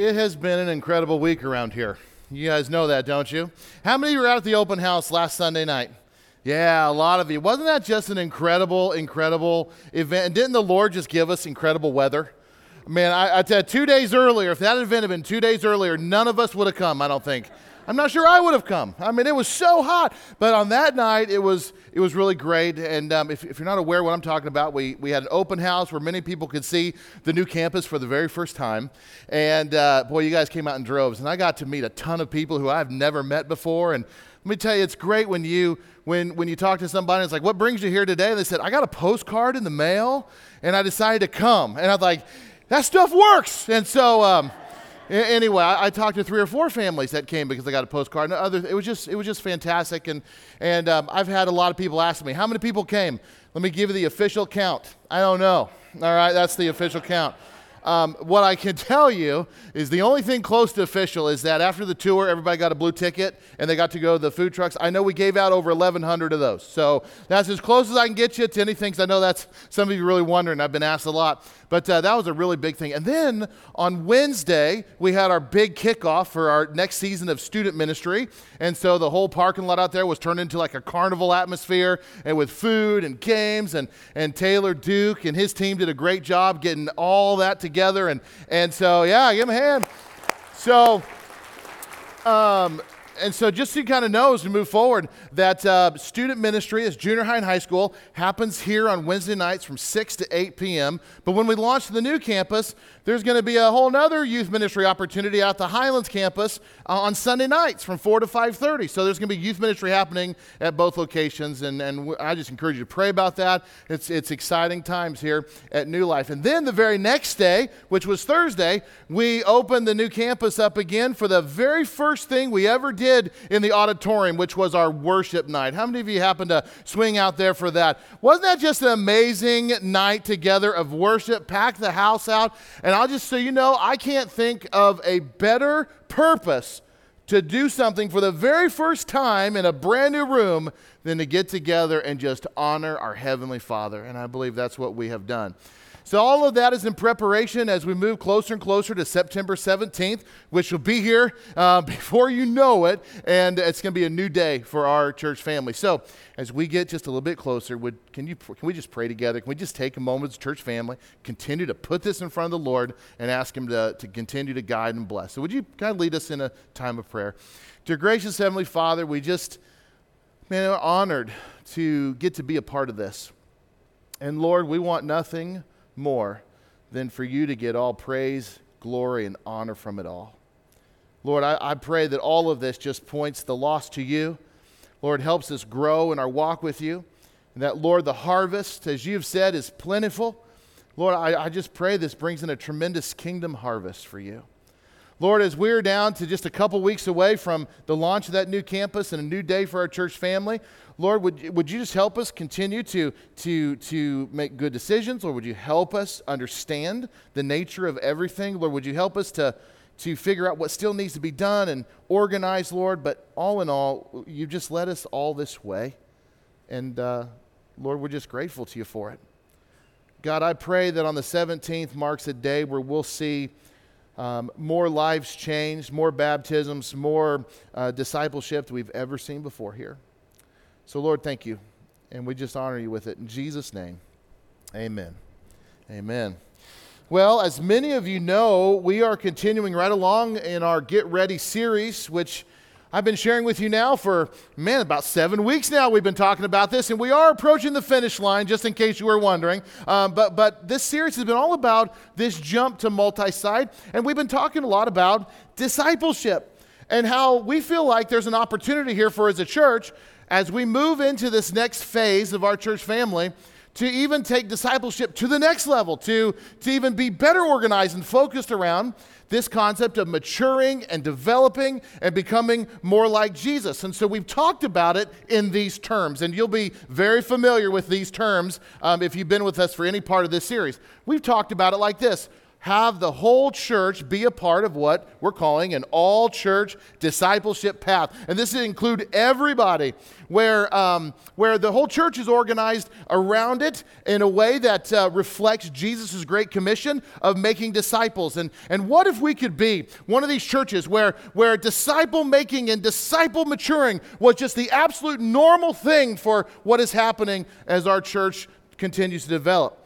It has been an incredible week around here. You guys know that, don't you? How many were out at the open house last Sunday night? Yeah, a lot of you. Wasn't that just an incredible event? And didn't the Lord just give us incredible weather? Man, I tell you, 2 days earlier, if that event had been 2 days earlier, none of us would have come, I don't think. I'm not sure I would have come. I mean, it was so hot. But on that night, it was really great. And if you're not aware of what I'm talking about, we had an open house where many people could see the new campus for the very first time. And boy, you guys came out in droves. And I got to meet a ton of people who I've never met before. And let me tell you, it's great when you talk to somebody, it's like, what brings you here today? And they said, I got a postcard in the mail, and I decided to come. And I was like, that stuff works. And so anyway, I talked to 3 or 4 families that came because they got a postcard. And it was just fantastic. And I've had a lot of people ask me, how many people came? Let me give you the official count. I don't know. All right, that's the official count. What I can tell you is the only thing close to official is that after the tour, everybody got a blue ticket and they got to go to the food trucks. I know we gave out over 1,100 of those. So that's as close as I can get you to anything. I know that's some of you really wondering. I've been asked a lot. But that was a really big thing. And then on Wednesday, we had our big kickoff for our next season of student ministry. And so the whole parking lot out there was turned into like a carnival atmosphere, and with food and games. And Taylor Duke and his team did a great job getting all that together. And so, yeah, give him a hand. So, and so just so you kind of know as we move forward that student ministry as junior high and high school happens here on Wednesday nights from 6 to 8 p.m. But when we launch the new campus, there's going to be a whole other youth ministry opportunity out at the Highlands campus on Sunday nights from 4 to 5:30. So there's going to be youth ministry happening at both locations. And I just encourage you to pray about that. It's exciting times here at New Life. And then the very next day, which was Thursday, we opened the new campus up again for the very first thing we ever did in the auditorium, which was our worship night. How many of you happened to swing out there for that? Wasn't that just an amazing night together of worship? Packed the house out. And I'll just so you know, I can't think of a better purpose to do something for the very first time in a brand new room than to get together and just honor our Heavenly Father. And I believe that's what we have done. So all of that is in preparation as we move closer and closer to September 17th, which will be here before you know it, and it's going to be a new day for our church family. So as we get just a little bit closer, can we just pray together? Can we just take a moment as a church family, continue to put this in front of the Lord and ask Him to continue to guide and bless? So would you kind of lead us in a time of prayer? Dear gracious Heavenly Father, we're honored to get to be a part of this. And Lord, we want nothing more than for you to get all praise, glory, and honor from it all. Lord, I pray that all of this just points the lost to you. Lord, helps us grow in our walk with you. And that, Lord, the harvest, as you've said, is plentiful. Lord, I just pray this brings in a tremendous kingdom harvest for you. Lord, as we're down to just a couple weeks away from the launch of that new campus and a new day for our church family, Lord, would you just help us continue to make good decisions? Lord, would you help us understand the nature of everything? Lord, would you help us to figure out what still needs to be done and organize, Lord? But all in all, you just led us all this way. And Lord, we're just grateful to you for it. God, I pray that on the 17th marks a day where we'll see more lives changed, more baptisms, more discipleship than we've ever seen before here. So, Lord, thank you. And we just honor you with it. In Jesus' name, amen. Amen. Well, as many of you know, we are continuing right along in our Get Ready series, which I've been sharing with you now for, about 7 weeks now. We've been talking about this, and we are approaching the finish line, just in case you were wondering. But this series has been all about this jump to multi-site, and we've been talking a lot about discipleship and how we feel like there's an opportunity here for as a church, as we move into this next phase of our church family, to even take discipleship to the next level, to even be better organized and focused around this concept of maturing and developing and becoming more like Jesus. And so we've talked about it in these terms, and you'll be very familiar with these terms if you've been with us for any part of this series. We've talked about it like this: have the whole church be a part of what we're calling an all-church discipleship path. And this will include everybody, where the whole church is organized around it in a way that reflects Jesus' great commission of making disciples. And what if we could be one of these churches where disciple making and disciple maturing was just the absolute normal thing for what is happening as our church continues to develop?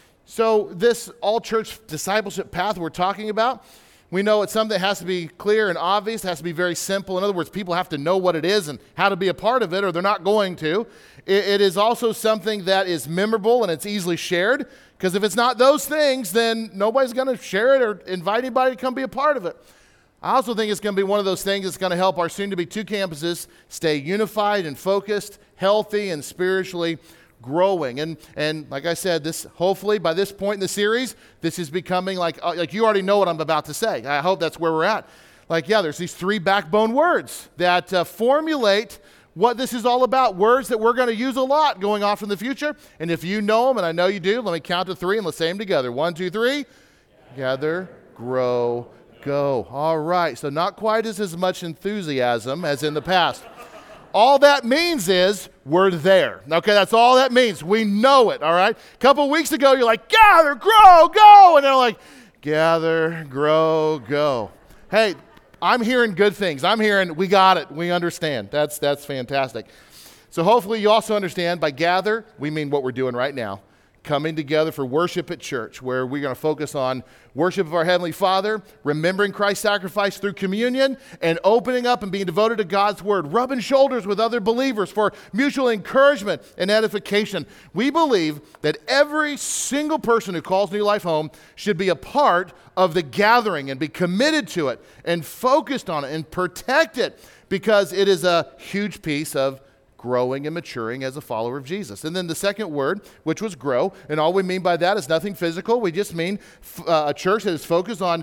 So this all-church discipleship path we're talking about, we know it's something that has to be clear and obvious. It has to be very simple. In other words, people have to know what it is and how to be a part of it, or they're not going to. It is also something that is memorable and it's easily shared, because if it's not those things, then nobody's going to share it or invite anybody to come be a part of it. I also think it's going to be one of those things that's going to help our soon-to-be 2 campuses stay unified and focused, healthy and spiritually growing. And like I said, this hopefully by this point in the series, this is becoming like you already know what I'm about to say. I hope that's where we're at. There's these 3 backbone words that formulate what this is all about, words that we're going to use a lot going off in the future. And if you know them, and I know you do, let me count to 3 and let's say them together. 1, 2, 3. Gather, grow, go. All right, so not quite as much enthusiasm as in the past. All that means is we're there. Okay, that's all that means. We know it, all right? A couple weeks ago, you're like, gather, grow, go. And they're like, gather, grow, go. Hey, I'm hearing good things. I'm hearing we got it. We understand. That's fantastic. So hopefully you also understand by gather, we mean what we're doing right now. Coming together for worship at church, where we're going to focus on worship of our Heavenly Father, remembering Christ's sacrifice through communion, and opening up and being devoted to God's Word, rubbing shoulders with other believers for mutual encouragement and edification. We believe that every single person who calls New Life home should be a part of the gathering and be committed to it and focused on it and protect it, because it is a huge piece of growing and maturing as a follower of Jesus. And then the second word, which was grow, and all we mean by that is nothing physical. We just mean a church that is focused on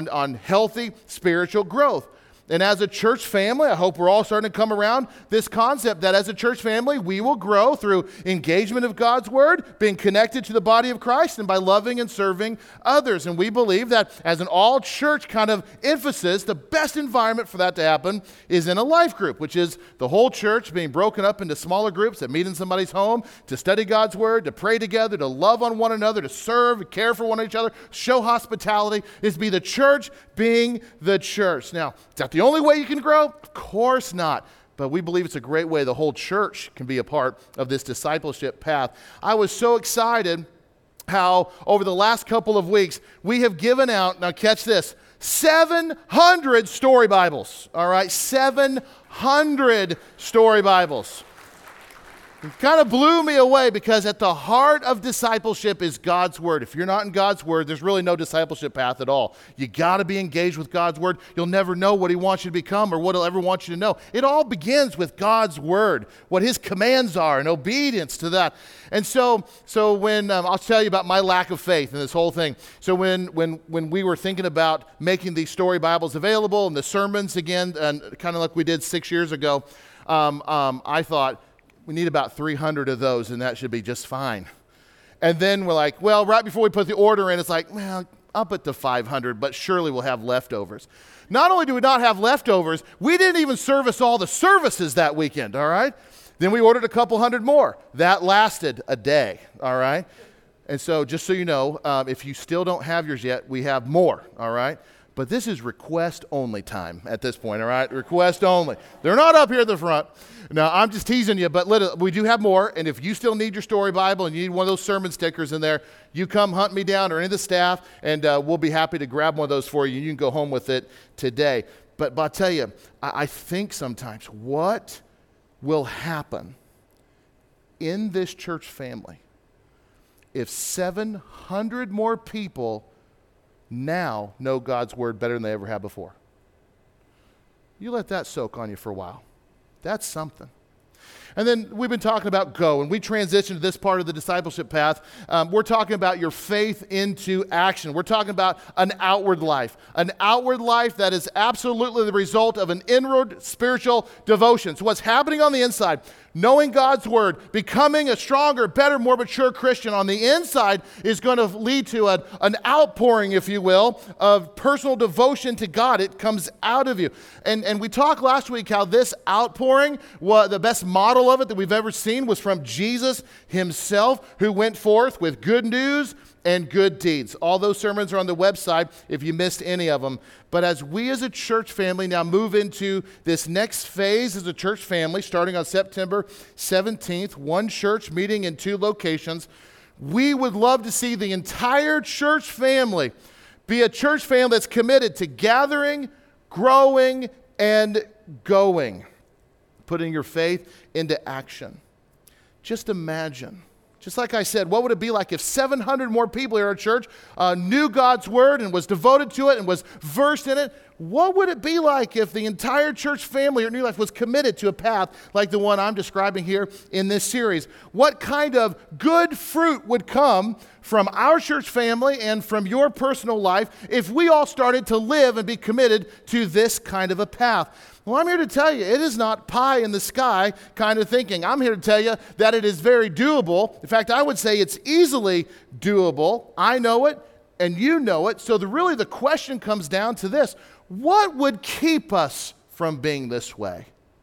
healthy spiritual growth. And as a church family, I hope we're all starting to come around this concept that as a church family, we will grow through engagement of God's Word, being connected to the body of Christ, and by loving and serving others. And we believe that as an all-church kind of emphasis, the best environment for that to happen is in a life group, which is the whole church being broken up into smaller groups that meet in somebody's home to study God's Word, to pray together, to love on one another, to serve, care for one another, show hospitality, is be the church being the church. Now, is that the only way you can grow? Of course not. But we believe it's a great way the whole church can be a part of this discipleship path. I was so excited how over the last couple of weeks we have given out, now catch this, 700 story Bibles. All right, 700 story Bibles. It kind of blew me away, because at the heart of discipleship is God's Word. If you're not in God's Word, there's really no discipleship path at all. You got to be engaged with God's Word. You'll never know what He wants you to become or what He'll ever want you to know. It all begins with God's Word, what His commands are, and obedience to that. And so when I'll tell you about my lack of faith in this whole thing. So when we were thinking about making these story Bibles available and the sermons again, and kind of like we did 6 years ago, I thought, we need about 300 of those, and that should be just fine. And then we're like, well, right before we put the order in, it's like, well, up it to 500, but surely we'll have leftovers. Not only do we not have leftovers, we didn't even service all the services that weekend, all right? Then we ordered a couple hundred more. That lasted a day, all right? And so just so you know, if you still don't have yours yet, we have more, all right? But this is request only time at this point, all right? Request only. They're not up here at the front. No, I'm just teasing you, but we do have more. And if you still need your story Bible and you need one of those sermon stickers in there, you come hunt me down or any of the staff, and we'll be happy to grab one of those for you. You can go home with it today. But I'll tell you, I think sometimes what will happen in this church family if 700 more people now know God's Word better than they ever have before. You let that soak on you for a while. That's something. And then we've been talking about go, and we transitioned to this part of the discipleship path. We're talking about your faith into action. We're talking about an outward life that is absolutely the result of an inward spiritual devotion. So what's happening on the inside, knowing God's word, becoming a stronger, better, more mature Christian on the inside is going to lead to an outpouring, if you will, of personal devotion to God. It comes out of you. And we talked last week how this outpouring, the best model of it that we've ever seen was from Jesus himself, who went forth with good news and good deeds. All those sermons are on the website if you missed any of them. But as we as a church family now move into this next phase as a church family, starting on September 17th, one church meeting in 2 locations, we would love to see the entire church family be a church family that's committed to gathering, growing, and going, putting your faith into action. Just imagine. Just like I said, what would it be like if 700 more people here at our church knew God's word and was devoted to it and was versed in it? What would it be like if the entire church family at New Life was committed to a path like the one I'm describing here in this series? What kind of good fruit would come from our church family and from your personal life if we all started to live and be committed to this kind of a path? Well, I'm here to tell you, it is not pie in the sky kind of thinking. I'm here to tell you that it is very doable. In fact, I would say it's easily doable. I know it, and you know it. So really the question comes down to this. What would keep us from being this way?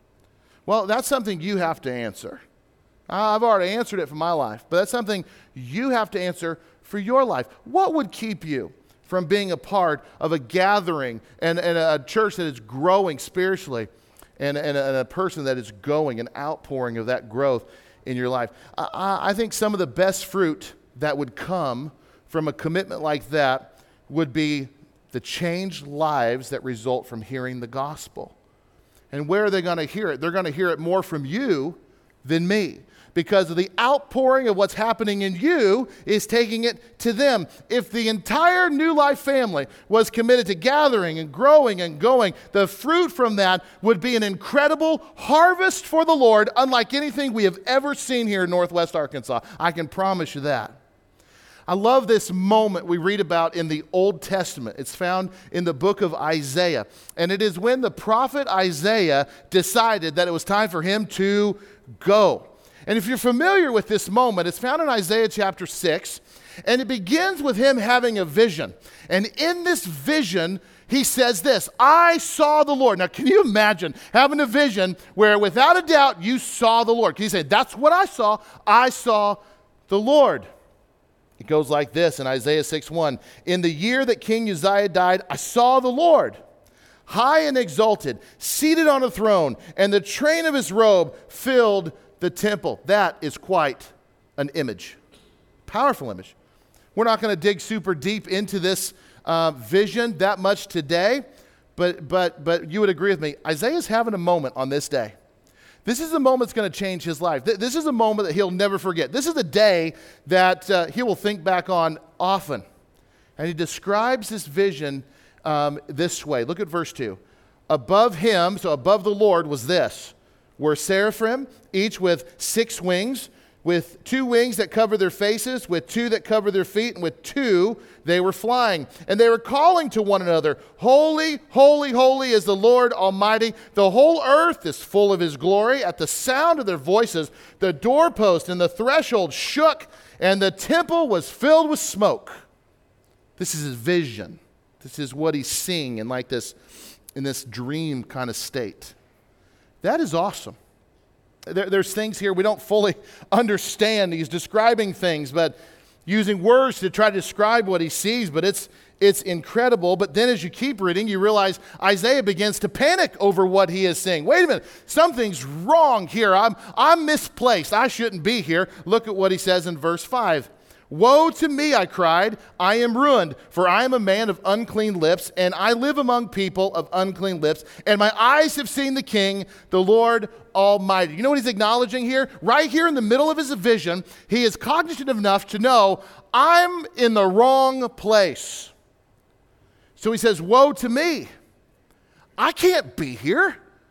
Well, that's something you have to answer. I've already answered it for my life, but that's something you have to answer for your life. What would keep you from being a part of a gathering and a church that is growing spiritually and a person that is going, an outpouring of that growth in your life? I think some of the best fruit that would come from a commitment like that would be the changed lives that result from hearing the gospel. And where are they going to hear it? They're going to hear it more from you than me, because of the outpouring of what's happening in you is taking it to them. If the entire New Life family was committed to gathering and growing and going, the fruit from that would be an incredible harvest for the Lord, unlike anything we have ever seen here in Northwest Arkansas. I can promise you that. I love this moment we read about in the Old Testament. It's found in the book of Isaiah. And it is when the prophet Isaiah decided that it was time for him to go. And if you're familiar with this moment, it's found in Isaiah chapter 6, and it begins with him having a vision. And in this vision, he says this, I saw the Lord. Now, can you imagine having a vision where without a doubt you saw the Lord? Can you say, that's what I saw the Lord. It goes like this in Isaiah 6:1. In the year that King Uzziah died, I saw the Lord, high and exalted, seated on a throne, and the train of his robe filled the temple. That is quite an image. Powerful image. We're not going to dig super deep into this vision that much today, but you would agree with me. Isaiah's having a moment on this day. This is a moment that's going to change his life. This is a moment that he'll never forget. This is a day that he will think back on often. And he describes this vision this way. Look at verse 2. Above him, so above the Lord, was this, were seraphim, each with 6 wings, with 2 wings that cover their faces, with 2 that cover their feet, and with 2 they were flying. And they were calling to one another, Holy, holy, holy is the Lord Almighty. The whole earth is full of his glory. At the sound of their voices, the doorpost and the threshold shook, and the temple was filled with smoke. This is his vision. This is what he's seeing in this dream kind of state. That is awesome. There's things here we don't fully understand. He's describing things, but using words to try to describe what he sees, but it's incredible. But then as you keep reading, you realize Isaiah begins to panic over what he is seeing. Wait a minute, something's wrong here. I'm misplaced. I shouldn't be here. Look at what he says in verse 5. Woe to me, I cried, I am ruined, for I am a man of unclean lips, and I live among people of unclean lips, and my eyes have seen the King, the Lord Almighty. You know what he's acknowledging here? Right here in the middle of his vision, he is cognizant enough to know, I'm in the wrong place. So he says, woe to me. I can't be here.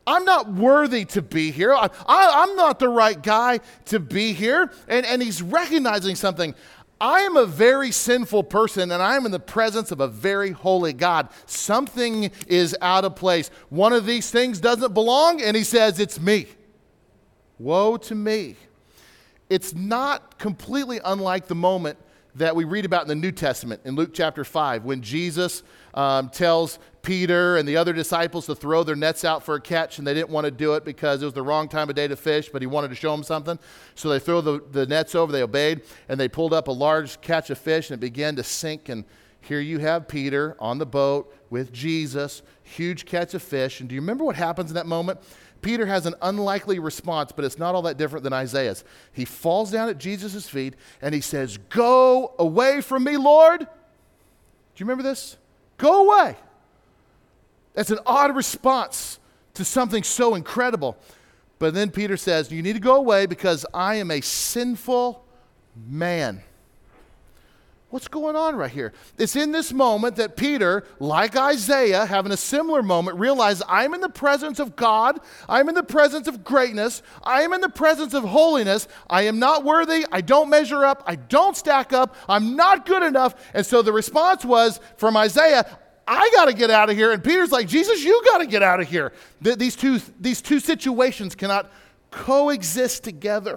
I'm not worthy to be here. I'm not the right guy to be here. And he's recognizing something. I am a very sinful person, and I am in the presence of a very holy God. Something is out of place. One of these things doesn't belong, and he says, it's me. Woe to me. It's not completely unlike the moment that we read about in the New Testament in Luke chapter 5 when Jesus tells Peter and the other disciples to throw their nets out for a catch, and they didn't want to do it because it was the wrong time of day to fish, but he wanted to show them something. So they throw the nets over, they obeyed, and they pulled up a large catch of fish, and it began to sink. And here you have Peter on the boat with Jesus, huge catch of fish. And do you remember what happens in that moment? Peter has an unlikely response, but it's not all that different than Isaiah's. He falls down at Jesus' feet, and he says, "Go away from me, Lord." Do you remember this? Go away. That's an odd response to something so incredible. But then Peter says, you need to go away because I am a sinful man. What's going on right here? It's in this moment that Peter, like Isaiah, having a similar moment, realized I'm in the presence of God. I'm in the presence of greatness. I am in the presence of holiness. I am not worthy. I don't measure up. I don't stack up. I'm not good enough. And so the response was from Isaiah, I got to get out of here. And Peter's like, Jesus, you got to get out of here. These two situations cannot coexist together.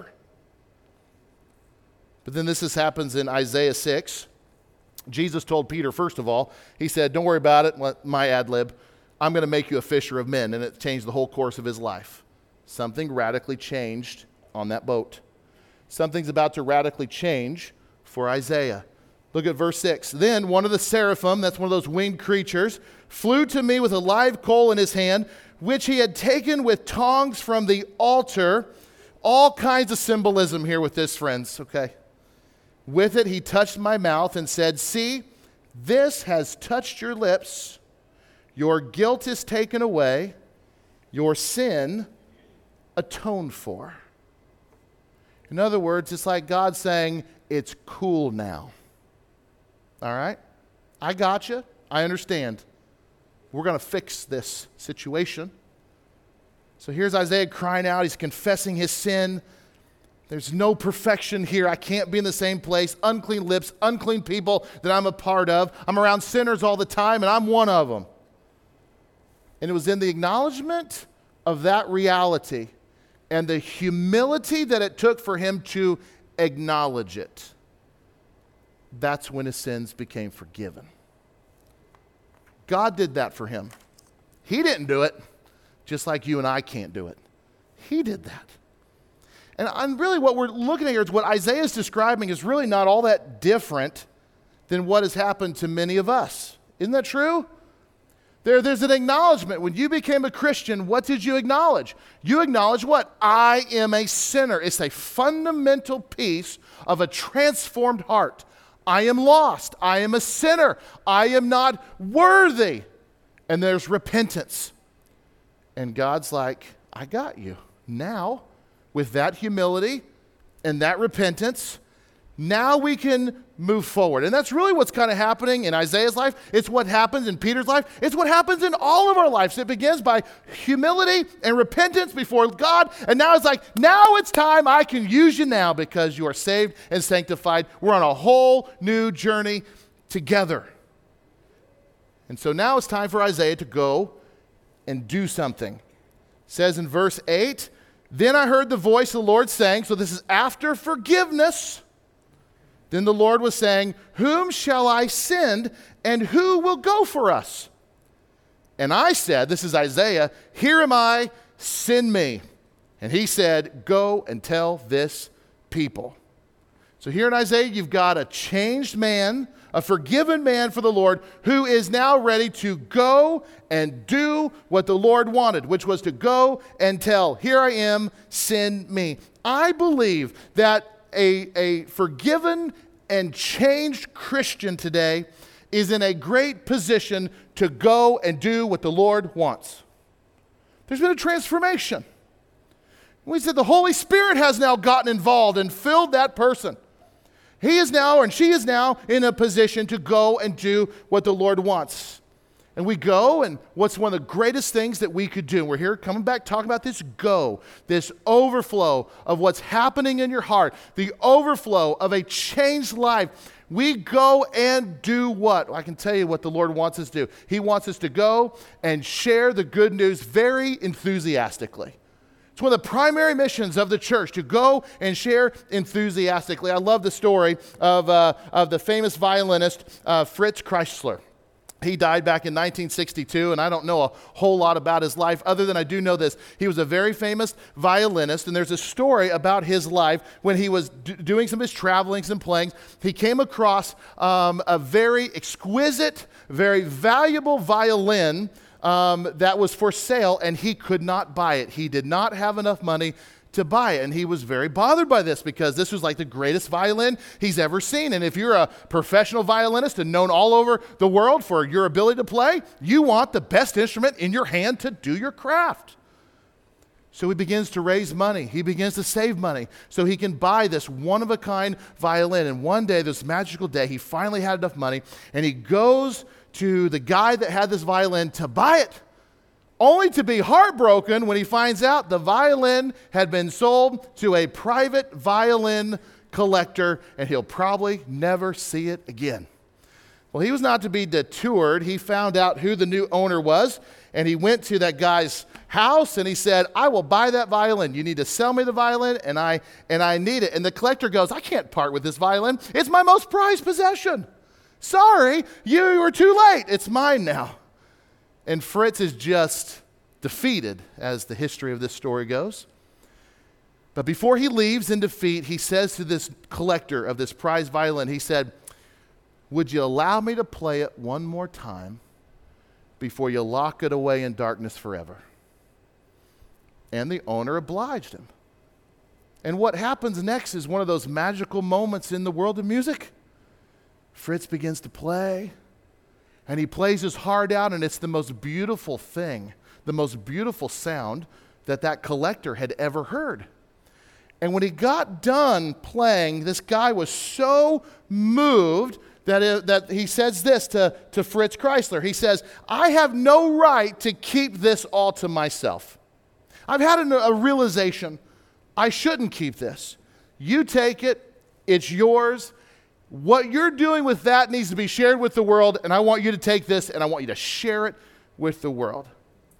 But then this happens in Isaiah 6. Jesus told Peter, first of all, he said, don't worry about it, my ad lib. I'm going to make you a fisher of men. And it changed the whole course of his life. Something radically changed on that boat. Something's about to radically change for Isaiah. Look at verse 6. Then one of the seraphim, that's one of those winged creatures, flew to me with a live coal in his hand, which he had taken with tongs from the altar. All kinds of symbolism here with this, friends, okay? With it, he touched my mouth and said, see, this has touched your lips. Your guilt is taken away. Your sin atoned for. In other words, it's like God saying, it's cool now. All right? I got you. I understand. We're going to fix this situation. So here's Isaiah crying out. He's confessing his sin. There's no perfection here. I can't be in the same place. Unclean lips, unclean people that I'm a part of. I'm around sinners all the time, and I'm one of them. And it was in the acknowledgement of that reality and the humility that it took for him to acknowledge it. That's when his sins became forgiven. God did that for him. He didn't do it, just like you and I can't do it. He did that. And really what we're looking at here is what Isaiah is describing is really not all that different than what has happened to many of us. Isn't that true? There's an acknowledgement. When you became a Christian, what did you acknowledge? You acknowledge what? I am a sinner. It's a fundamental piece of a transformed heart. I am lost. I am a sinner. I am not worthy. And there's repentance. And God's like, I got you. Now, with that humility and that repentance, now we can move forward. And that's really what's kind of happening in Isaiah's life. It's what happens in Peter's life. It's what happens in all of our lives. It begins by humility and repentance before God. And now it's like, now it's time. I can use you now because you are saved and sanctified. We're on a whole new journey together. And so now it's time for Isaiah to go and do something. It says in verse 8, then I heard the voice of the Lord saying, so this is after forgiveness. Then the Lord was saying, whom shall I send and who will go for us? And I said, this is Isaiah, here am I, send me. And he said, go and tell this people. So here in Isaiah, you've got a changed man, a forgiven man for the Lord who is now ready to go and do what the Lord wanted, which was to go and tell, here I am, send me. I believe that a forgiven and changed Christian today is in a great position to go and do what the Lord wants. There's been a transformation. We said the Holy Spirit has now gotten involved and filled that person. He is now, and she is now, in a position to go and do what the Lord wants. And we go, and what's one of the greatest things that we could do? And we're here coming back talking about this this overflow of what's happening in your heart, the overflow of a changed life. We go and do what? I can tell you what the Lord wants us to do. He wants us to go and share the good news very enthusiastically. It's one of the primary missions of the church, to go and share enthusiastically. I love the story of the famous violinist Fritz Kreisler. He died back in 1962, and I don't know a whole lot about his life other than I do know this. He was a very famous violinist, and there's a story about his life when he was doing some of his travelings and playing. He came across a very exquisite, very valuable violin that was for sale, and he could not buy it. He did not have enough money to buy it, and he was very bothered by this because this was like the greatest violin he's ever seen. And if you're a professional violinist and known all over the world for your ability to play, you want the best instrument in your hand to do your craft. So he begins to raise money. He begins to save money so he can buy this one-of-a-kind violin. And one day, this magical day, he finally had enough money, and he goes to the guy that had this violin to buy it, only to be heartbroken when he finds out the violin had been sold to a private violin collector, and he'll probably never see it again. Well, he was not to be deterred. He found out who the new owner was, and he went to that guy's house, and he said, I will buy that violin. You need to sell me the violin, and I need it. And the collector goes, I can't part with this violin. It's my most prized possession. Sorry, you were too late. It's mine now. And Fritz is just defeated, as the history of this story goes. But before he leaves in defeat, he says to this collector of this prized violin, he said, would you allow me to play it one more time before you lock it away in darkness forever? And the owner obliged him. And what happens next is one of those magical moments in the world of music. Fritz begins to play. And he plays his heart out, and it's the most beautiful thing, the most beautiful sound that collector had ever heard. And when he got done playing, this guy was so moved that he says this to Fritz Kreisler. He says, I have no right to keep this all to myself. I've had a realization. I shouldn't keep this. You take it. It's yours. What you're doing with that needs to be shared with the world, and I want you to take this and I want you to share it with the world.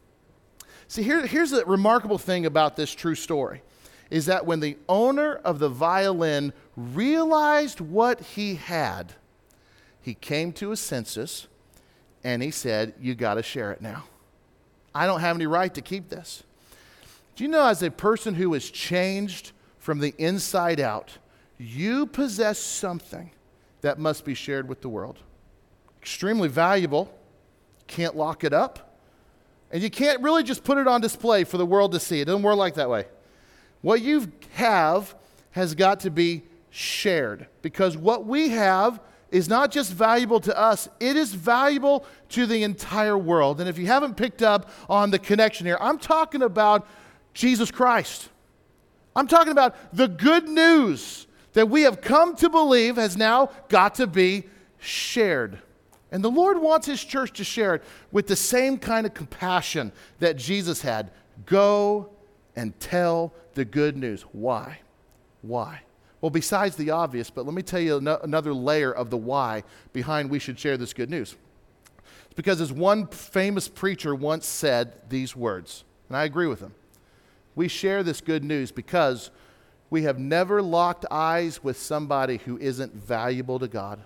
See, here's the remarkable thing about this true story, is that when the owner of the violin realized what he had, he came to his senses and he said, you got to share it now. I don't have any right to keep this. Do you know, as a person who is changed from the inside out, you possess something that must be shared with the world. Extremely valuable. Can't lock it up. And you can't really just put it on display for the world to see. It doesn't work like that way. What you have has got to be shared, because what we have is not just valuable to us, it is valuable to the entire world. And if you haven't picked up on the connection here, I'm talking about Jesus Christ. I'm talking about the good news that we have come to believe has now got to be shared. And the Lord wants his church to share it with the same kind of compassion that Jesus had. Go and tell the good news. Why? Why? Well, besides the obvious, but let me tell you another layer of the why behind we should share this good news. It's because, as one famous preacher once said these words, and I agree with him, we share this good news because we have never locked eyes with somebody who isn't valuable to God.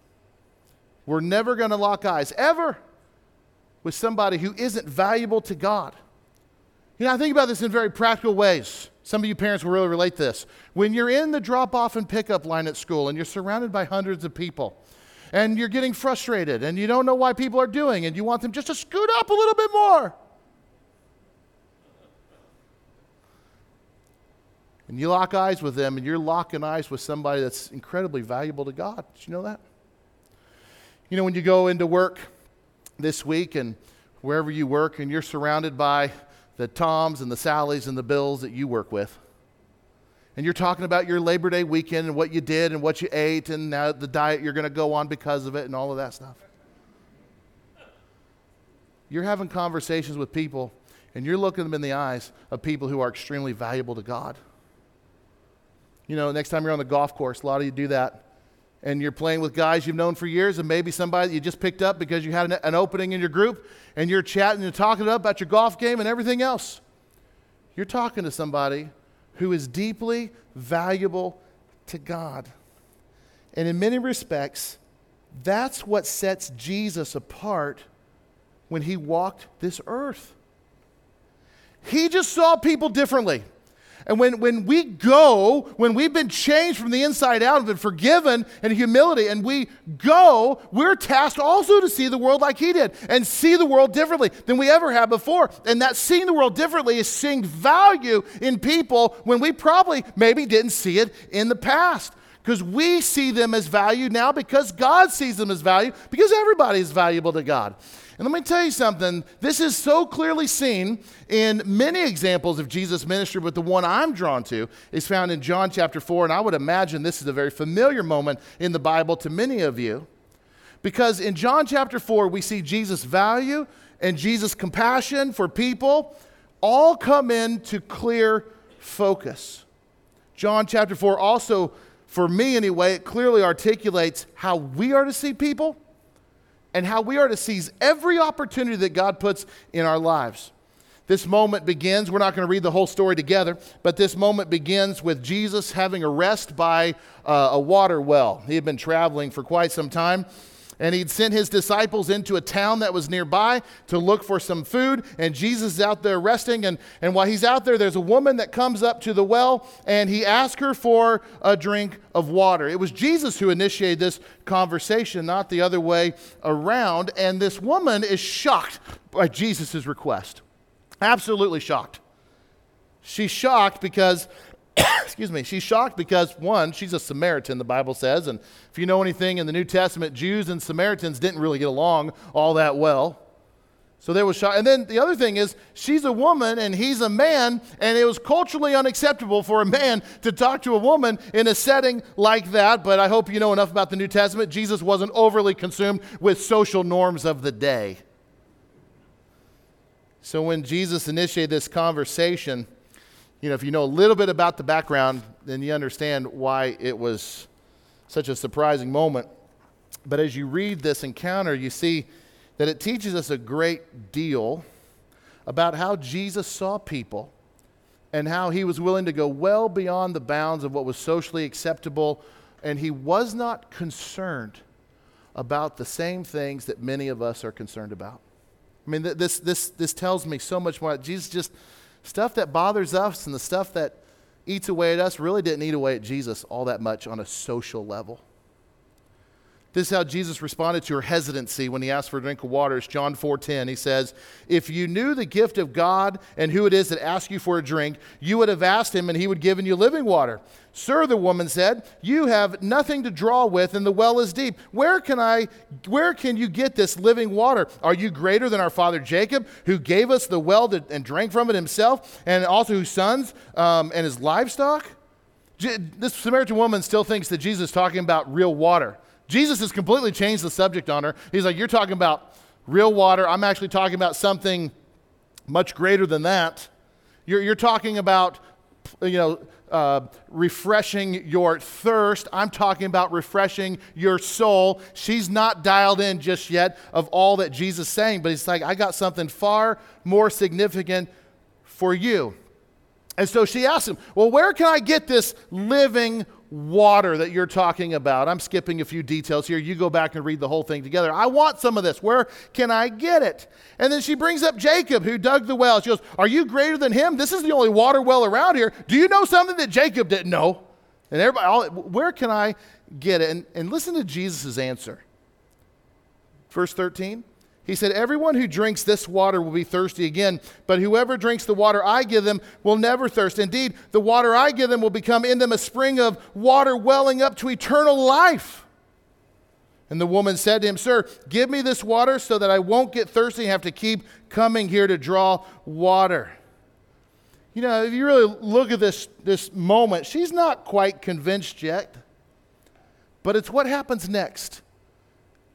We're never going to lock eyes, ever, with somebody who isn't valuable to God. You know, I think about this in very practical ways. Some of you parents will really relate to this. When you're in the drop-off and pickup line at school and you're surrounded by hundreds of people and you're getting frustrated and you don't know why people are doing and you want them just to scoot up a little bit more. And you lock eyes with them, and you're locking eyes with somebody that's incredibly valuable to God. Did you know that? You know, when you go into work this week and wherever you work, and you're surrounded by the Toms and the Sallys and the Bills that you work with, and you're talking about your Labor Day weekend and what you did and what you ate and now the diet you're going to go on because of it and all of that stuff. You're having conversations with people, and you're looking them in the eyes of people who are extremely valuable to God. You know, next time you're on the golf course, a lot of you do that, and you're playing with guys you've known for years, and maybe somebody that you just picked up because you had an opening in your group, and you're chatting and talking about your golf game and everything else. You're talking to somebody who is deeply valuable to God. And in many respects, that's what sets Jesus apart when he walked this earth. He just saw people differently. And when we've been changed from the inside out and been forgiven in humility, and we're tasked also to see the world like he did and see the world differently than we ever have before. And that seeing the world differently is seeing value in people when we probably maybe didn't see it in the past. Because we see them as value now because God sees them as value, because everybody is valuable to God. And let me tell you something, this is so clearly seen in many examples of Jesus' ministry, but the one I'm drawn to is found in John chapter 4, and I would imagine this is a very familiar moment in the Bible to many of you, because in John chapter 4, we see Jesus' value and Jesus' compassion for people all come into clear focus. John chapter 4 also, for me anyway, it clearly articulates how we are to see people and how we are to seize every opportunity that God puts in our lives. This moment begins, we're not going to read the whole story together, but this moment begins with Jesus having a rest by a water well. He had been traveling for quite some time, and he'd sent his disciples into a town that was nearby to look for some food, and Jesus is out there resting, and while he's out there, there's a woman that comes up to the well, and he asks her for a drink of water. It was Jesus who initiated this conversation, not the other way around, and this woman is shocked by Jesus' request. Absolutely shocked. She's shocked because she's shocked because, one, she's a Samaritan, the Bible says, and if you know anything in the New Testament, Jews and Samaritans didn't really get along all that well. So there was shock. And then the other thing is, she's a woman and he's a man, and it was culturally unacceptable for a man to talk to a woman in a setting like that, but I hope you know enough about the New Testament. Jesus wasn't overly consumed with social norms of the day. So when Jesus initiated this conversation, you know, if you know a little bit about the background, then you understand why it was such a surprising moment. But as you read this encounter, you see that it teaches us a great deal about how Jesus saw people and how he was willing to go well beyond the bounds of what was socially acceptable, and he was not concerned about the same things that many of us are concerned about. I mean, this tells me so much more. Jesus just, stuff that bothers us and the stuff that eats away at us really didn't eat away at Jesus all that much on a social level. This is how Jesus responded to her hesitancy when he asked for a drink of water. It's John 4:10. He says, "If you knew the gift of God and who it is that asks you for a drink, you would have asked him and he would have given you living water." "Sir," the woman said, "you have nothing to draw with and the well is deep. Where can you get this living water? Are you greater than our father Jacob, who gave us the well and drank from it himself, and also his sons and his livestock?" This Samaritan woman still thinks that Jesus is talking about real water. Jesus has completely changed the subject on her. He's like, "You're talking about real water. I'm actually talking about something much greater than that. You're talking about, refreshing your thirst. I'm talking about refreshing your soul." She's not dialed in just yet of all that Jesus is saying, but he's like, "I got something far more significant for you." And so she asks him, "Well, where can I get this living water that you're talking about?" I'm skipping a few details here. You go back and read the whole thing together. "I want some of this. Where can I get it?" And then she brings up Jacob, who dug the well. She goes, "Are you greater than him? This is the only water well around here. Do you know something that Jacob didn't know?" And everybody, "Where can I get it?" And listen to Jesus' answer. Verse 13. He said, "Everyone who drinks this water will be thirsty again, but whoever drinks the water I give them will never thirst. Indeed, the water I give them will become in them a spring of water welling up to eternal life." And the woman said to him, "Sir, give me this water so that I won't get thirsty and have to keep coming here to draw water." You know, if you really look at this moment, she's not quite convinced yet, but it's what happens next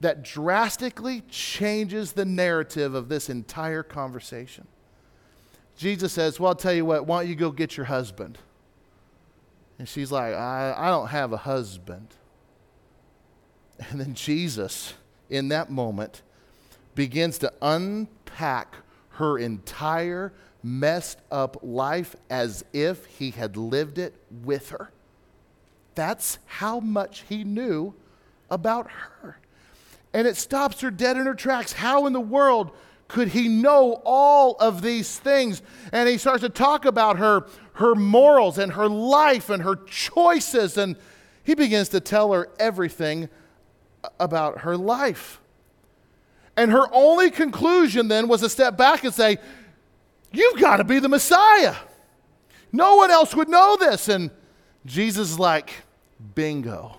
that drastically changes the narrative of this entire conversation. Jesus says, well, I'll tell you what, why don't you go get your husband? And she's like, I don't have a husband. And then Jesus, in that moment, begins to unpack her entire messed up life as if he had lived it with her. That's how much he knew about her. And it stops her dead in her tracks. How in the world could he know all of these things? And he starts to talk about her morals and her life and her choices. And he begins to tell her everything about her life. And her only conclusion then was to step back and say, you've got to be the Messiah. No one else would know this. And Jesus is like, bingo.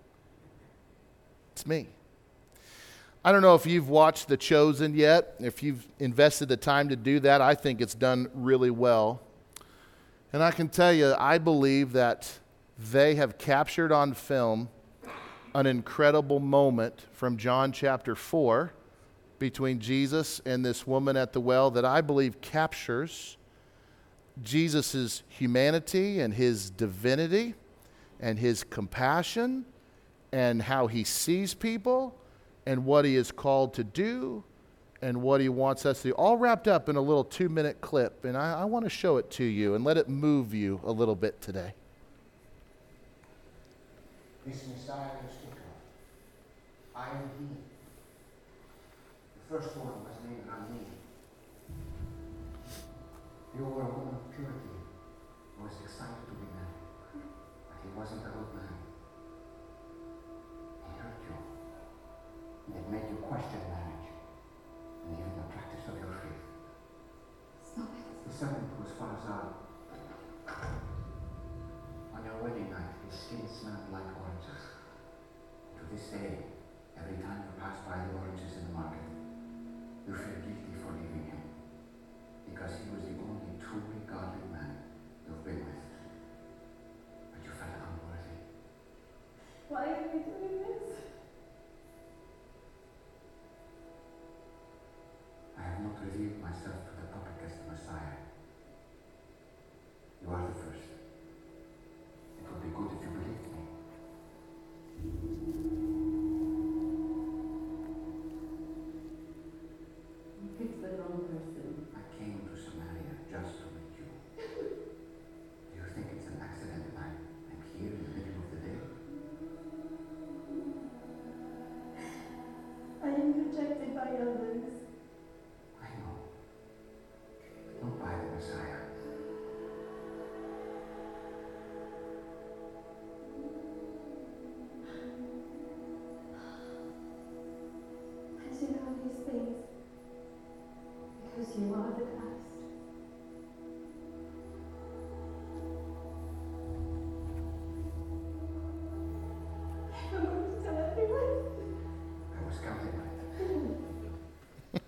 It's me. I don't know if you've watched The Chosen yet. If you've invested the time to do that, I think it's done really well. And I can tell you, I believe that they have captured on film an incredible moment from John chapter 4 between Jesus and this woman at the well that I believe captures Jesus' humanity and his divinity and his compassion and how he sees people and what he is called to do and what he wants us to do, all wrapped up in a little 2-minute clip. And I want to show it to you and let it move you a little bit today. This Messiah you speak of, I am he. The first one was named Rami. You were a woman of purity who was excited to be married, but he wasn't a good man. He hurt you. And it made you question marriage and even the practice of your faith. Stop it. The servant was Farazan. On your wedding night, his skin smelled like oranges. To this day, every time you pass by the oranges in the market, you feel guilty for leaving him, because he was the only truly godly man you've been with. But you felt unworthy. Why are we doing this? I have not revealed myself to the public as the Messiah. You are the first. It would be good if you believed me. You picked the wrong person. I came to Samaria just to meet you. Do you think it's an accident that I'm here in the middle of the day? I am rejected by others. I know. Not by the Messiah. As you know these things, because you are the Christ. I'm going to tell everyone. I was counting on it.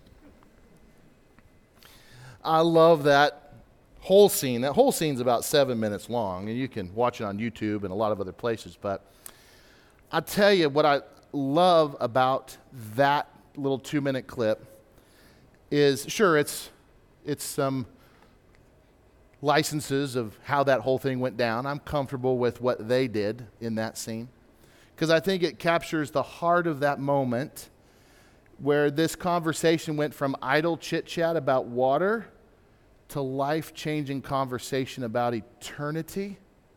I love that whole scene. That whole scene's about 7 minutes long, and you can watch it on YouTube and a lot of other places. But I tell you what I love about that little 2-minute clip is, sure, it's some licenses of how that whole thing went down. I'm comfortable with what they did in that scene because I think it captures the heart of that moment where this conversation went from idle chit-chat about water to life-changing conversation about eternity.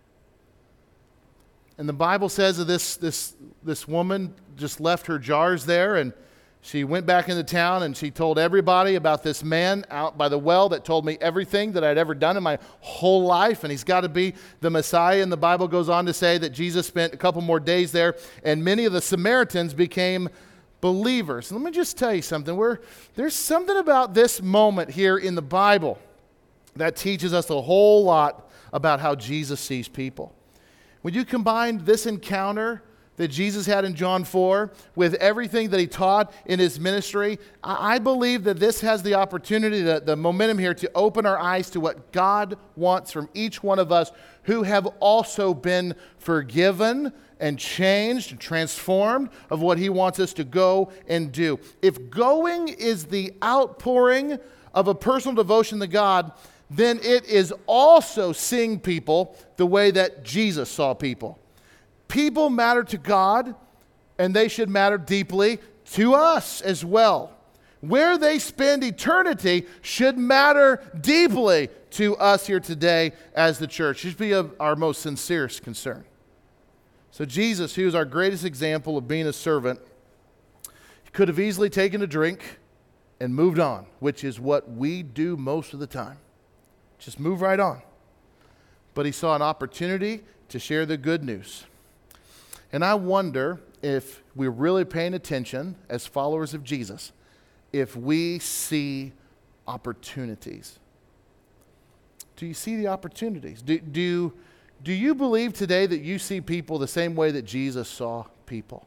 And the Bible says that this woman just left her jars there, and she went back into town and she told everybody about this man out by the well that told me everything that I'd ever done in my whole life, and he's got to be the Messiah. And the Bible goes on to say that Jesus spent a couple more days there, and many of the Samaritans became believers. And let me just tell you something. There's something about this moment here in the Bible that teaches us a whole lot about how Jesus sees people. When you combine this encounter that Jesus had in John 4 with everything that he taught in his ministry, I believe that this has the opportunity, the momentum here to open our eyes to what God wants from each one of us who have also been forgiven and changed and transformed of what he wants us to go and do. If going is the outpouring of a personal devotion to God, then it is also seeing people the way that Jesus saw people. People matter to God, and they should matter deeply to us as well. Where they spend eternity should matter deeply to us here today as the church. It should be of our most sincerest concern. So Jesus, who is our greatest example of being a servant, he could have easily taken a drink and moved on, which is what we do most of the time. Just move right on. But he saw an opportunity to share the good news. And I wonder if we're really paying attention as followers of Jesus, if we see opportunities. Do you see the opportunities? Do you believe today that you see people the same way that Jesus saw people?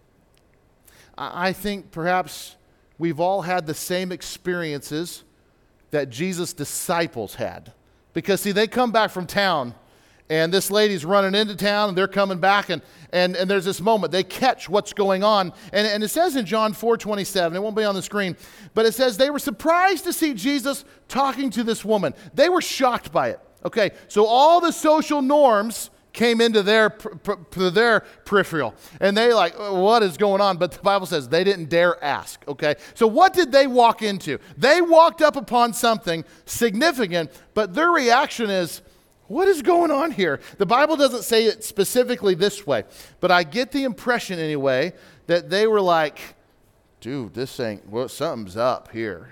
I think perhaps we've all had the same experiences that Jesus' disciples had. Because, see, they come back from town, and this lady's running into town, and they're coming back, and there's this moment. They catch what's going on. And it says in John 4:27, it won't be on the screen, but it says they were surprised to see Jesus talking to this woman. They were shocked by it. Okay, so all the social norms came into their peripheral. And they like, what is going on? But the Bible says they didn't dare ask, okay? So what did they walk into? They walked up upon something significant, but their reaction is, what is going on here? The Bible doesn't say it specifically this way, but I get the impression anyway that they were like, dude, something's up here.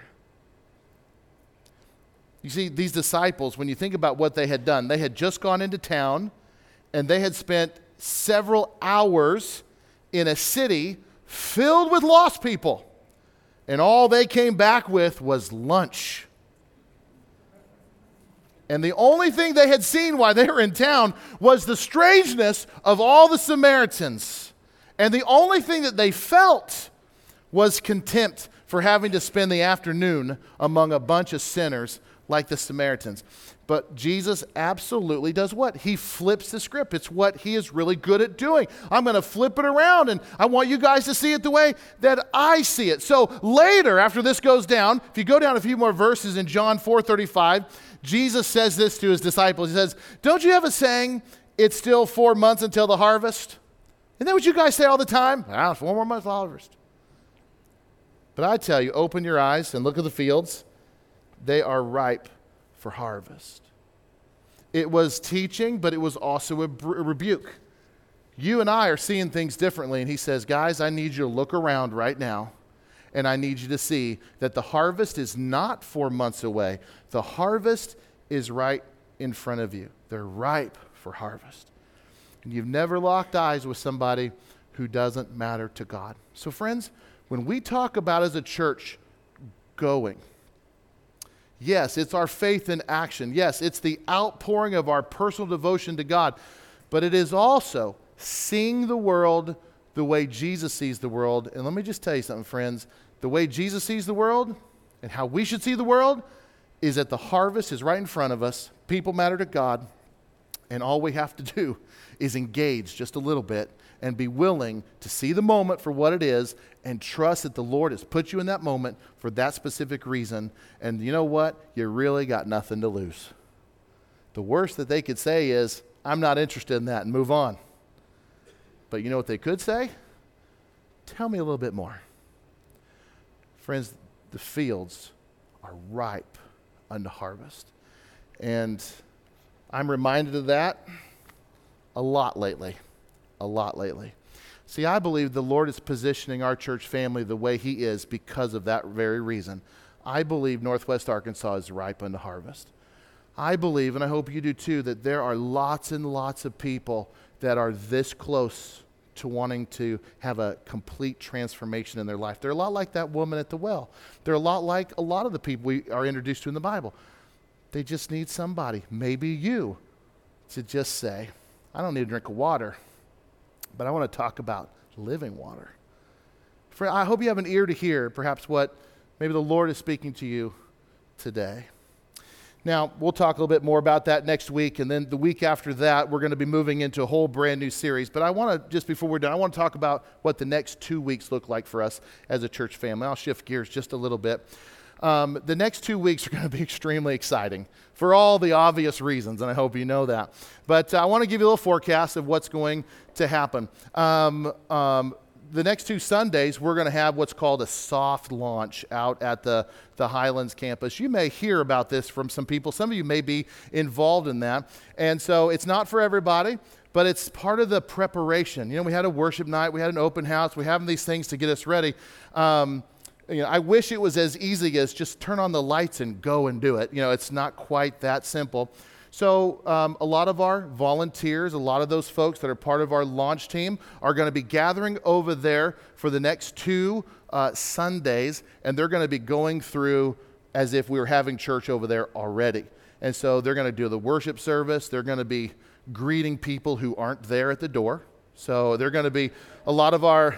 You see, these disciples, when you think about what they had done, they had just gone into town, and they had spent several hours in a city filled with lost people. And all they came back with was lunch. And the only thing they had seen while they were in town was the strangeness of all the Samaritans. And the only thing that they felt was contempt for having to spend the afternoon among a bunch of sinners like the Samaritans. But Jesus absolutely does what? He flips the script. It's what he is really good at doing. I'm going to flip it around, and I want you guys to see it the way that I see it. So later, after this goes down, if you go down a few more verses in John 4:35, Jesus says this to his disciples. He says, don't you have a saying, it's still 4 months until the harvest? Isn't that what you guys say all the time? Ah, 4 more months till harvest. But I tell you, open your eyes and look at the fields. They are ripe for harvest. It was teaching, but it was also a rebuke. You and I are seeing things differently, and he says, guys, I need you to look around right now, and I need you to see that the harvest is not 4 months away. The harvest is right in front of you. They're ripe for harvest. And you've never locked eyes with somebody who doesn't matter to God. So friends, when we talk about as a church going, yes, it's our faith in action. Yes, it's the outpouring of our personal devotion to God. But it is also seeing the world the way Jesus sees the world. And let me just tell you something, friends. The way Jesus sees the world and how we should see the world is that the harvest is right in front of us. People matter to God. And all we have to do is engage just a little bit and be willing to see the moment for what it is and trust that the Lord has put you in that moment for that specific reason. And you know what? You really got nothing to lose. The worst that they could say is, I'm not interested in that, and move on. But you know what they could say? Tell me a little bit more. Friends, the fields are ripe unto harvest. And I'm reminded of that a lot lately. See, I believe the Lord is positioning our church family the way he is because of that very reason. I believe Northwest Arkansas is ripe unto harvest. I believe, and I hope you do too, that there are lots and lots of people that are this close to wanting to have a complete transformation in their life. They're a lot like that woman at the well. They're a lot like a lot of the people we are introduced to in the Bible. They just need somebody, maybe you, to just say, I don't need a drink of water, but I want to talk about living water. Friend, I hope you have an ear to hear perhaps what maybe the Lord is speaking to you today. Now, we'll talk a little bit more about that next week, and then the week after that, we're going to be moving into a whole brand new series. But I want to, just before we're done, I want to talk about what the next 2 weeks look like for us as a church family. I'll shift gears just a little bit. The next 2 weeks are going to be extremely exciting for all the obvious reasons, and I hope you know that. But I want to give you a little forecast of what's going to happen. The next 2 Sundays, we're going to have what's called a soft launch out at the Highlands campus. You may hear about this from some people. Some of you may be involved in that. And so it's not for everybody, but it's part of the preparation. You know, we had a worship night. We had an open house. We're having these things to get us ready. I wish it was as easy as just turn on the lights and go and do it. You know, it's not quite that simple. So a lot of our volunteers, a lot of those folks that are part of our launch team are going to be gathering over there for the next 2 Sundays, and they're going to be going through as if we were having church over there already. And so they're going to do the worship service. They're going to be greeting people who aren't there at the door. So they're going to be a lot of our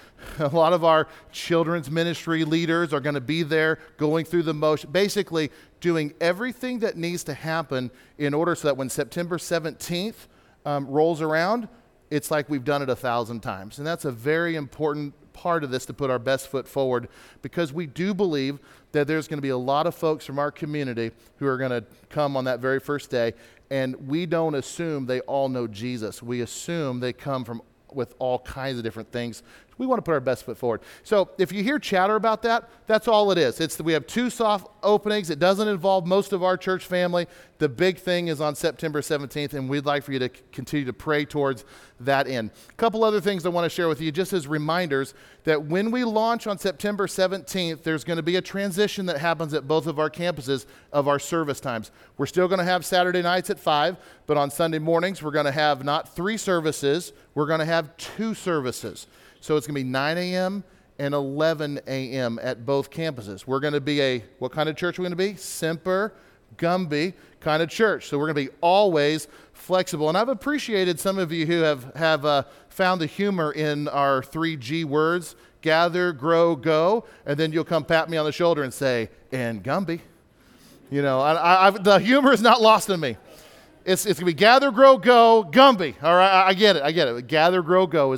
children's ministry leaders are going to be there going through the motion, basically doing everything that needs to happen in order so that when September 17th rolls around, it's like we've done it 1,000 times. And that's a very important part of this, to put our best foot forward, because we do believe that there's going to be a lot of folks from our community who are going to come on that very first day, and we don't assume they all know Jesus. We assume they come from with all kinds of different things. We want to put our best foot forward. So if you hear chatter about that, that's all it is. We have 2 soft openings. It doesn't involve most of our church family. The big thing is on September 17th, and we'd like for you to continue to pray towards that end. A couple other things I want to share with you, just as reminders, that when we launch on September 17th, there's going to be a transition that happens at both of our campuses of our service times. We're still going to have Saturday nights at 5, but on Sunday mornings, we're going to have not 3 services, we're going to have 2 services. So it's going to be 9 a.m. and 11 a.m. at both campuses. We're going to be what kind of church are we going to be? Semper Gumby kind of church. So we're going to be always flexible. And I've appreciated some of you who have found the humor in our 3 G words: gather, grow, go. And then you'll come pat me on the shoulder and say, and Gumby. You know, the humor is not lost on me. It's going to be gather, grow, go, Gumby. All right, I get it. Gather, grow, go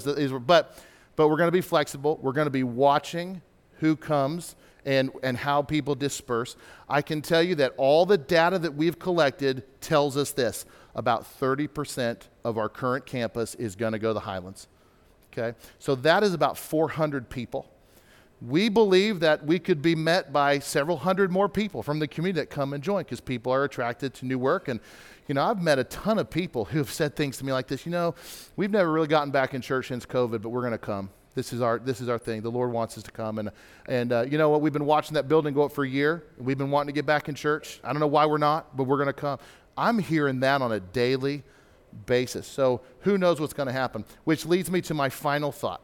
but we're going to be flexible. We're going to be watching who comes and how people disperse. I can tell you that all the data that we've collected tells us this: about 30% of our current campus is going to go to the Highlands. Okay, so that is about 400 people. We believe that we could be met by several hundred more people from the community that come and join, because people are attracted to new work. And you know, I've met a ton of people who have said things to me like this: you know, we've never really gotten back in church since COVID, but we're going to come. This is our thing. The Lord wants us to come. And you know what? We've been watching that building go up for a year. We've been wanting to get back in church. I don't know why we're not, but we're going to come. I'm hearing that on a daily basis. So who knows what's going to happen? Which leads me to my final thought.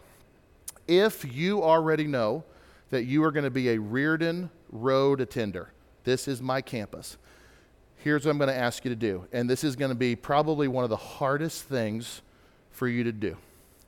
If you already know that you are going to be a Reardon Road attender, this is my campus. Here's what I'm going to ask you to do. And this is going to be probably one of the hardest things for you to do.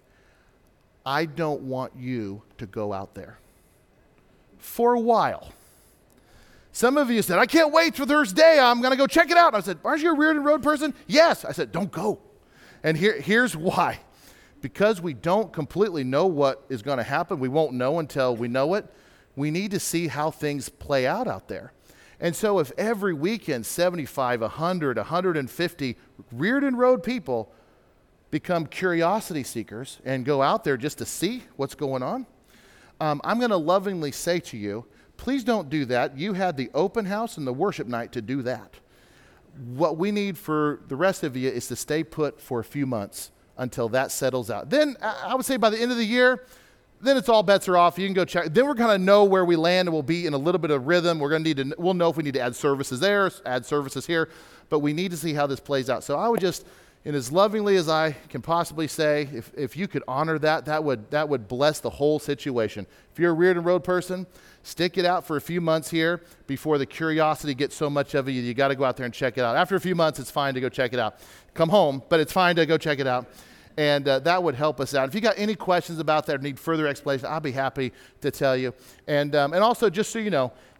I don't want you to go out there for a while. Some of you said, I can't wait for Thursday. I'm going to go check it out. And I said, aren't you a Reardon Road person? Yes. I said, don't go. And here's why. Because we don't completely know what is going to happen. We won't know until we know it. We need to see how things play out there. And so if every weekend 75, 100, 150 Reardon Road people become curiosity seekers and go out there just to see what's going on, I'm going to lovingly say to you, please don't do that. You had the open house and the worship night to do that. What we need for the rest of you is to stay put for a few months until that settles out. Then I would say by the end of the year, then it's all bets are off. You can go check. Then we're going to know where we land, and we'll be in a little bit of rhythm. We'll know if we need to add services there, add services here, but we need to see how this plays out. So I would just, and as lovingly as I can possibly say, if you could honor that would bless the whole situation. If you're a Reardon Road person, stick it out for a few months here before the curiosity gets so much of you got to go out there and check it out. After a few months, it's fine to go check it out. Come home, but it's fine to go check it out. And that would help us out. If you got any questions about that or need further explanation, I'll be happy to tell you. And also, just so you know,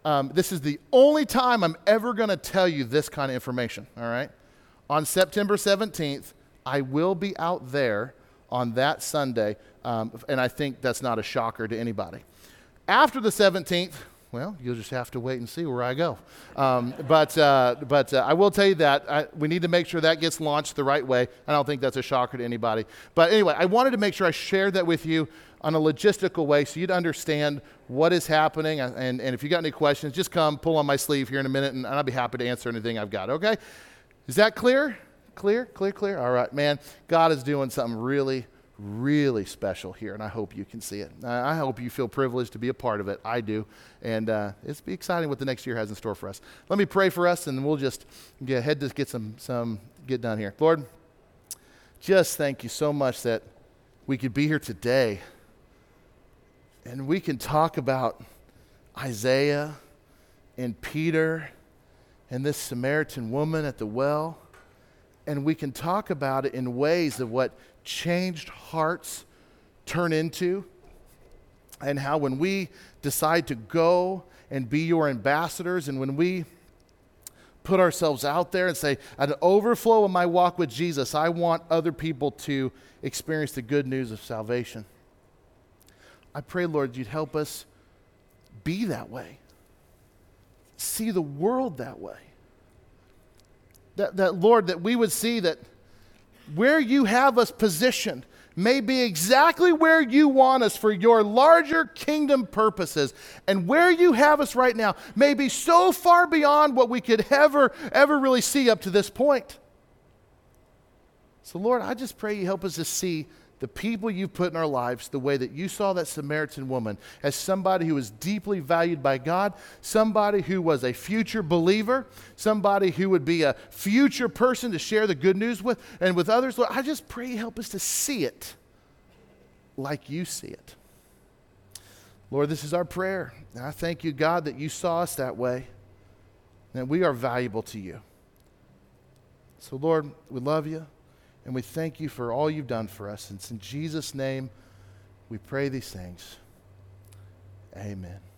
This is the only time I'm ever going to tell you this kind of information, all right? On September 17th, I will be out there on that Sunday, and I think that's not a shocker to anybody. After the 17th, well, you'll just have to wait and see where I go. But I will tell you that we need to make sure that gets launched the right way. I don't think that's a shocker to anybody. But anyway, I wanted to make sure I shared that with you on a logistical way so you'd understand what is happening. And if you got any questions, just come pull on my sleeve here in a minute, and I'll be happy to answer anything I've got, okay? Is that clear? Clear? All right, man. God is doing something really, really special here, and I hope you can see it. I hope you feel privileged to be a part of it. I do, and it's be exciting what the next year has in store for us. Let me pray for us, and then we'll just get done here. Lord, just thank you so much that we could be here today, and we can talk about Isaiah and Peter and this Samaritan woman at the well, and we can talk about it in ways of what changed hearts turn into, and how when we decide to go and be your ambassadors, and when we put ourselves out there and say, at an overflow of my walk with Jesus, I want other people to experience the good news of salvation. I pray, Lord, you'd help us be that way, see the world that way. That Lord, that we would see that where you have us positioned may be exactly where you want us for your larger kingdom purposes. And where you have us right now may be so far beyond what we could ever really see up to this point. So Lord, I just pray you help us to see the people you've put in our lives the way that you saw that Samaritan woman, as somebody who was deeply valued by God, somebody who was a future believer, somebody who would be a future person to share the good news with and with others. Lord, I just pray you help us to see it like you see it. Lord, this is our prayer. And I thank you, God, that you saw us that way, and that we are valuable to you. So Lord, we love you. And we thank you for all you've done for us. And it's in Jesus' name we pray these things. Amen.